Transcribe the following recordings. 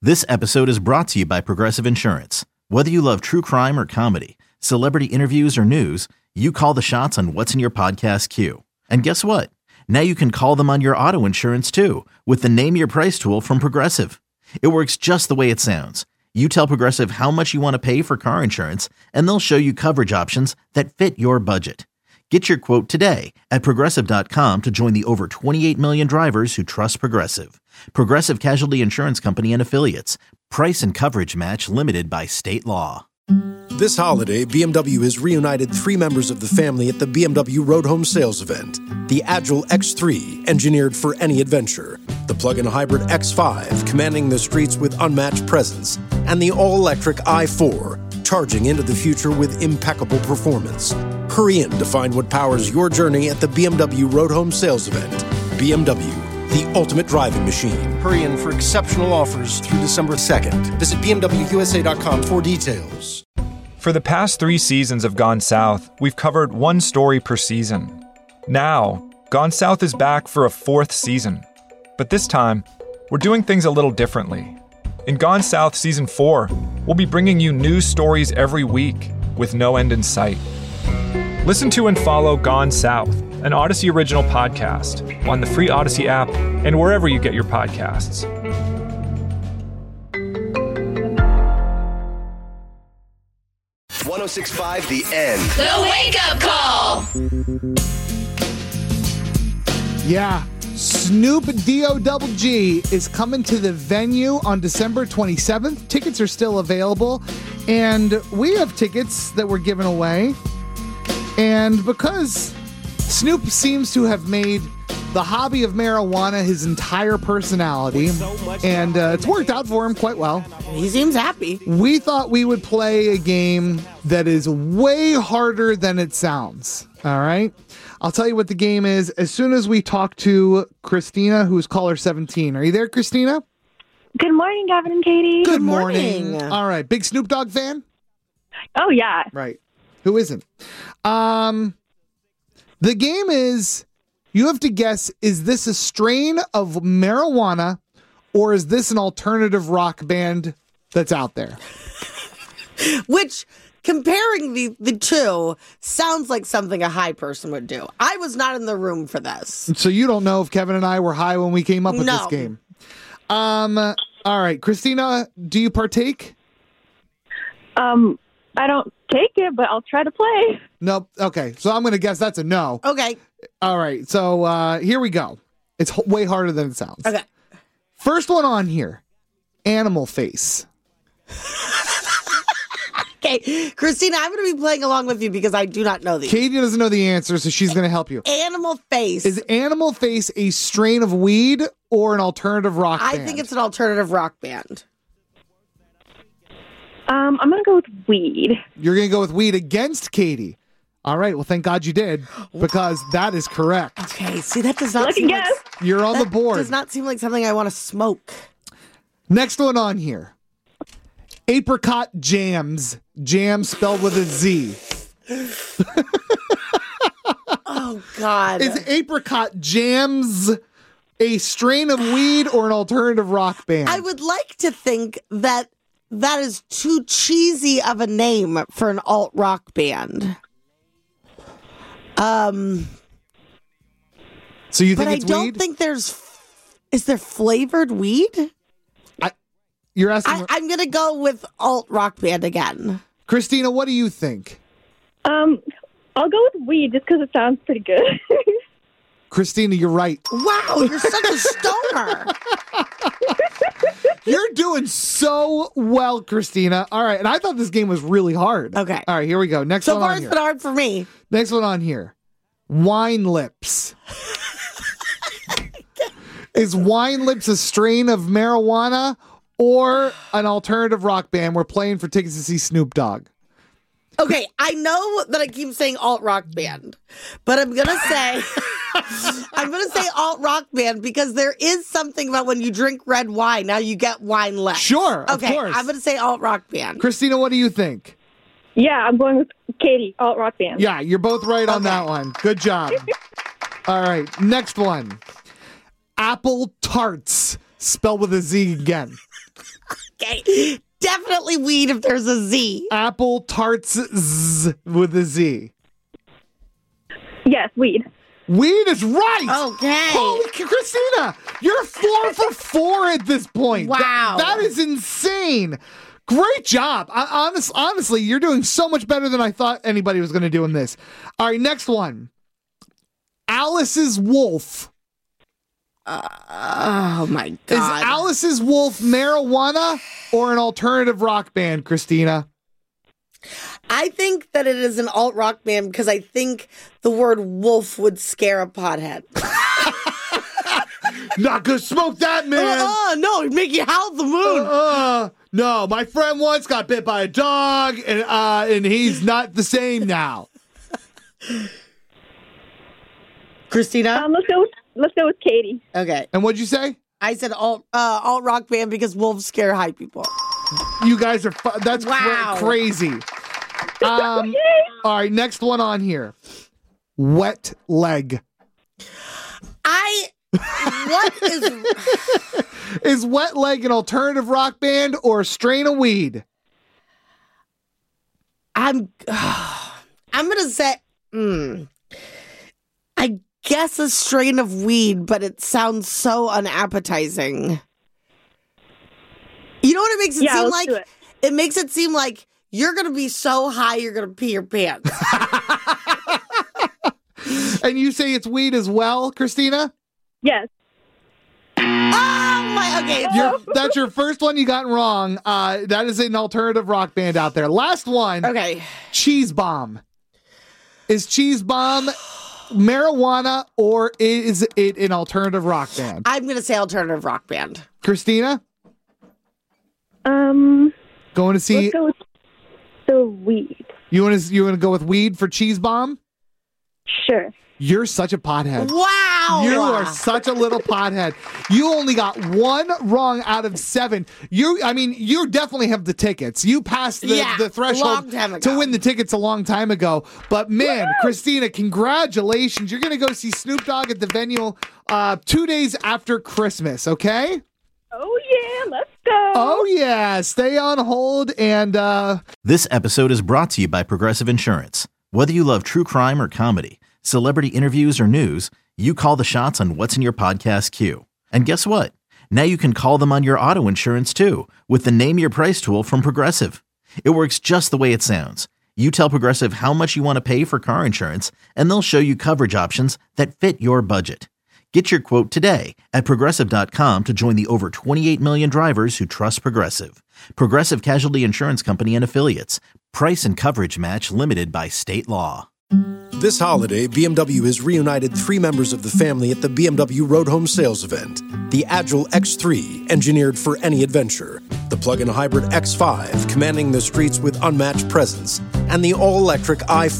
This episode is brought to you by Progressive Insurance. Whether you love true crime or comedy, celebrity interviews or news, you call the shots on what's in your podcast queue. And guess what? Now you can call them on your auto insurance too with the Name Your Price tool from Progressive. It works just the way it sounds. You tell Progressive how much you want to pay for car insurance, and they'll show you coverage options that fit your budget. Get your quote today at Progressive.com to join the over 28 million drivers who trust Progressive. Progressive Casualty Insurance Company and Affiliates. Price and coverage match limited by state law. This holiday, BMW has reunited 3 members of the family at the BMW Road Home Sales Event. The Agile X3, engineered for any adventure. The plug-in hybrid X5, commanding the streets with unmatched presence. And the all-electric i4, charging into the future with impeccable performance. Hurry in to find what powers your journey at the BMW Road Home Sales Event. BMW, the ultimate driving machine. Hurry in for exceptional offers through December 2nd. Visit BMWUSA.com for details. For the past 3 seasons of Gone South, we've covered one story per season. Now, Gone South is back for a 4th season. But this time, we're doing things a little differently. In Gone South Season 4, we'll be bringing you new stories every week with no end in sight. Listen to and follow Gone South, an Odyssey original podcast, on the free Odyssey app and wherever you get your podcasts. .1065 The End. The Wake Up Call. Yeah, Snoop D-O-double-G is coming to the venue on December 27th. Tickets are still available, and we have tickets that we're giving away. And because Snoop seems to have made the hobby of marijuana his entire personality, and it's worked out for him quite well. He seems happy. We thought we would play a game that is way harder than it sounds. All right? I'll tell you what the game is as soon as we talk to Christina, who's caller 17. Are you there, Christina? Good morning, Gavin and Katie. Good morning. All right. Big Snoop Dogg fan? Oh, yeah. Right. Who isn't? The game is, you have to guess, is this a strain of marijuana or is this an alternative rock band that's out there? Which, comparing the two, sounds like something a high person would do. I was not in the room for this. So you don't know if Kevin and I were high when we came up with this game. All right. Christina, do you partake? I don't take it, but I'll try to play. Nope. Okay. So I'm going to guess that's a no. Okay. All right. So here we go. It's way harder than it sounds. Okay. First one on here. Animal Face. Okay. Christina, I'm going to be playing along with you because I do not know these. Katie doesn't know the answer, so she's going to help you. Animal Face. Is Animal Face a strain of weed or an alternative rock band? I think it's an alternative rock band. I'm going to go with weed. You're going to go with weed against Katie. All right. Well, thank God you did, because that is correct. Okay. See, that does not Lucky seem guess. like... You're on the board. Does not seem like something I want to smoke. Next one on here. Apricot Jams. Jam spelled with a Z. Oh, God. Is Apricot Jams a strain of weed or an alternative rock band? I would like to think that that is too cheesy of a name for an alt rock band. So you think but it's I don't weed? think is there flavored weed? You're asking. I'm going to go with alt rock band again. Christina, what do you think? I'll go with weed just because it sounds pretty good. Christina, you're right. Wow, you're such a stoner. You're doing so well, Christina. All right, and I thought this game was really hard. Okay. All right, here we go. Next So one far, on it's here. been hard for me. Next one on here. Wine Lips. Is Wine Lips a strain of marijuana or an alternative rock band? We're playing for tickets to see Snoop Dogg. Okay, I know that I keep saying alt rock band, but I'm gonna say alt rock band because there is something about when you drink red wine, now you get wine less. Sure, of okay, course. I'm gonna say alt rock band. Christina, what do you think? Yeah, I'm going with Katie, alt rock band. Yeah, you're both right on that one. Good job. All right, next one. Apple Tarts, spelled with a Z again. Okay. Definitely weed if there's a Z. Apple tarts z with a Z. Yes, weed. Weed is right. Okay. Holy Christina, you're 4 for 4 at this point. Wow. That is insane. Great job. Honestly, you're doing so much better than I thought anybody was going to do in this. All right, next one. Alice's Wolf. Oh, my God. Is Alice's Wolf marijuana or an alternative rock band, Christina? I think that it is an alt-rock band because I think the word wolf would scare a pothead. Not gonna smoke that, man. No, it'd make you howl at the moon. No, my friend once got bit by a dog, and he's not the same now. Christina? Let's go with Katie. Okay. And what'd you say? I said alt-rock band because wolves scare high people. You guys are that's Wow. crazy. All right, next one on here. Wet Leg. What is... Is Wet Leg an alternative rock band or a strain of weed? I'm going to say... I guess a strain of weed, but it sounds so unappetizing. You know what it makes it seem like? It makes it seem like you're going to be so high you're going to pee your pants. And you say it's weed as well, Christina? Yes. Oh my! Okay, That's your first one you got wrong. That is an alternative rock band out there. Last one. okay. Cheese Bomb. Is Cheese Bomb marijuana or is it an alternative rock band? I'm going to say alternative rock band. Christina? Going to see. Let's go with the weed. You want to go with weed for Cheese Bomb? Sure. You're such a pothead. Wow! You are such a little pothead. You only got one wrong out of 7. You definitely have the tickets. You passed the threshold long time ago. to win the tickets a long time ago. But man, Christina, congratulations. You're going to go see Snoop Dogg at the venue 2 days after Christmas, okay? Oh, yeah. Let's go. Oh, yeah. Stay on hold. And This episode is brought to you by Progressive Insurance. Whether you love true crime or comedy, celebrity interviews or news, you call the shots on what's in your podcast queue. And guess what? Now you can call them on your auto insurance too with the Name Your Price tool from Progressive. It works just the way it sounds. You tell Progressive how much you want to pay for car insurance, and they'll show you coverage options that fit your budget. Get your quote today at Progressive.com to join the over 28 million drivers who trust Progressive. Progressive Casualty Insurance Company and Affiliates. Price and coverage match limited by state law. This holiday, BMW has reunited 3 members of the family at the BMW Road Home Sales Event. The Agile X3, engineered for any adventure. The plug-in hybrid X5, commanding the streets with unmatched presence. And the all-electric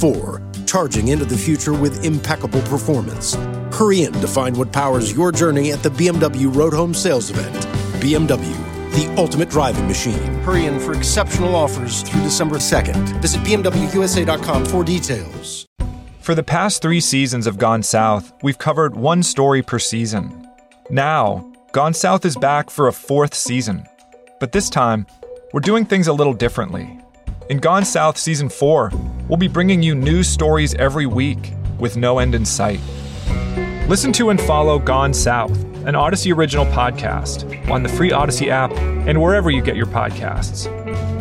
i4, charging into the future with impeccable performance. Hurry in to find what powers your journey at the BMW Road Home Sales Event. BMW, the ultimate driving machine. Hurry in for exceptional offers through December 2nd. Visit BMWUSA.com for details. For the past 3 seasons of Gone South, we've covered one story per season. Now, Gone South is back for a 4th season. But this time, we're doing things a little differently. In Gone South Season 4, we'll be bringing you news stories every week with no end in sight. Listen to and follow Gone South, an Odyssey original podcast, on the free Odyssey app and wherever you get your podcasts.